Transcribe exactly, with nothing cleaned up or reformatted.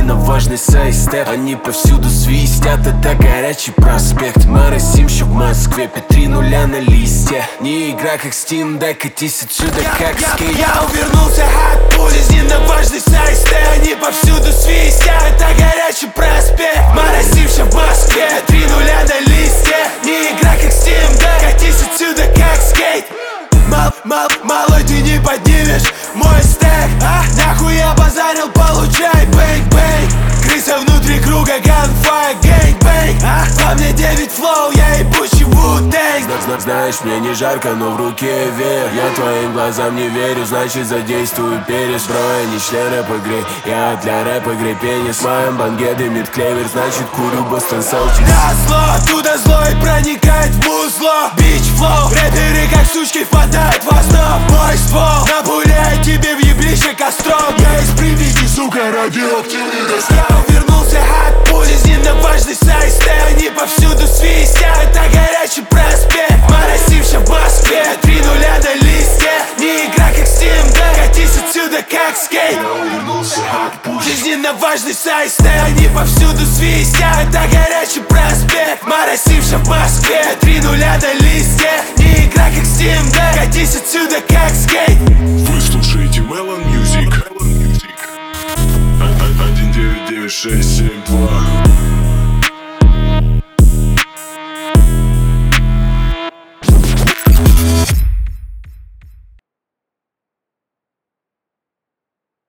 жизненно важный сайстеп. Они повсюду свистят, это горячий проспект. Моросимщик в Москве, пять три нуля на листе. Не игра как Steam, дай катись отсюда как скейт. Я увернулся от пули, жизненно важный сайстеп. Они повсюду свистят, это горячий проспект. Моросимщик в Москве, три нуля на листе. Не игра как Steam, дай катись отсюда как скейт. Мал, мал, малой ты не поднимешь мой стек, а? Нахуй я базарил, получай бэнг-бэнг. Крыса внутри круга, gunfire, gang-bang, а? Во мне девять флоу, я ебучий Wu-Tang. Знаешь, мне не жарко, но в руке вверх. Я твоим глазам не верю, значит задействую перец. Бро, я не член рэп-игры, я для рэп-игры пенис. В моем банге дымит клевер, значит курю Бостон Селтикс. На зло, оттуда злой проникает в музло. Бич флоу, рэперы как сучки впадают в основ. Мой ствол напуляет тебе в еблище костром. Я из Припяти, сука, радиоактивный достал. Я увернулся от пули, жизненно важный сайстеп. Они повсюду свистят, это горячий проспект. Моросимщик в Москве, три нуля на листе. Не игра как Steam, да катись отсюда как скейт. Я увернулся от пули. Жизненно важный сайстеп. Они повсюду свистят, это горячий проспект. Моросимщик в Москве, три нуля на листе. Не игра как Steam, да катись отсюда как скейт. Вы слушаете Melon Music. один девять девять шесть семь два.